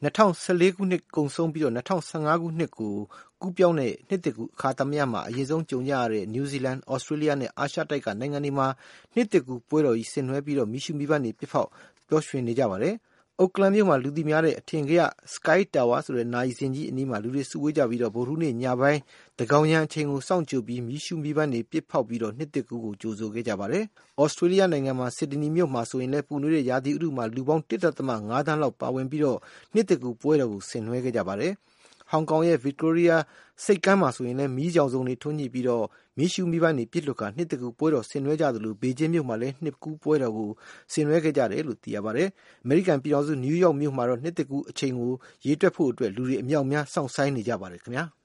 2014 ခုနှစ်ကုန်ဆုံးပြီးတော့2015ခုနှစ်ကိုကူးပြောင်းတဲ့နှစ်သစ်ကူးအခါသမယမှာအရင်ဆုံးကြုံကြရတဲ့နယူးဇီလန်၊ဩစတြေးလျနဲ့အာရှတိုက်ကနိုင်ငံတွေမှာနှစ်သစ်ကူးပွဲတော်ကြီးဆင်နွှဲပြီးတော့မီးရှူးမီးပန်းတွေပစ်ဖောက်ပျော်ရွှင်နေကြပါတယ်။အိုကလန်မြို့မှာလူသိများတဲ့အထင်ကရ Sky Tower ဆိုတဲ့နာရီစင်ကြီးအနီးမှာလူတွေစုဝေးကြပြီးတော့ဗုဒ္ဓဟူးနေ့ညပိုင်းသန်းခေါင်ယံအချိန်ကိုစောင့်ကြိုပြီးမီးရှူးမီးပန်းတွေပစ်ဖောက်ပြီးတော့နှစ်သစ်ကူးကိုကြိုဆိုခဲ့ကြပါတယ်။ဩစတြေးလျနိုင်ငံမှာဆစ်ဒနီမြို့မှာဆိုရင်လည်းပူနွေးတဲ့ရာသီဥတုမှာလူပေါင်း 1.5 သန်းလောက်ပါဝင်ပြီးတော့နှစ်သစ်ကူးပွဲတော်ကိုဆင်နွှဲခဲ့ကြပါတယ်။ဟောင်ကောင်ရဲ့ Victoria ဆိပ်ကမ်းမှာဆိုရင်လည်းမီးကြောင်စုံတွေထွန်းညှိပြီးတော့မီးရှူးမီးပန်းတွေပစ်လွှတ်ကာနှစ်သစ်ကူးပွဲတော်ဆင်နွှဲကြသလိုဘေကျင်းမြို့မှာလည်းနှစ်ကူးပွဲတော်ကိုဆင်နွှဲခဲ့ကြတယ်လို့သိရပါတယ်။အမေရိကန်ပြည်ထောင်စုနယူးယောက်မြို့မှာတော့နှစ်သစ်ကူးအချိန်ကိုရေတွက်ဖို့အတွက်လူတွေအမြောက်အများစောင့်ဆိုင်းနေကြပါတယ်ခင်ဗျာ။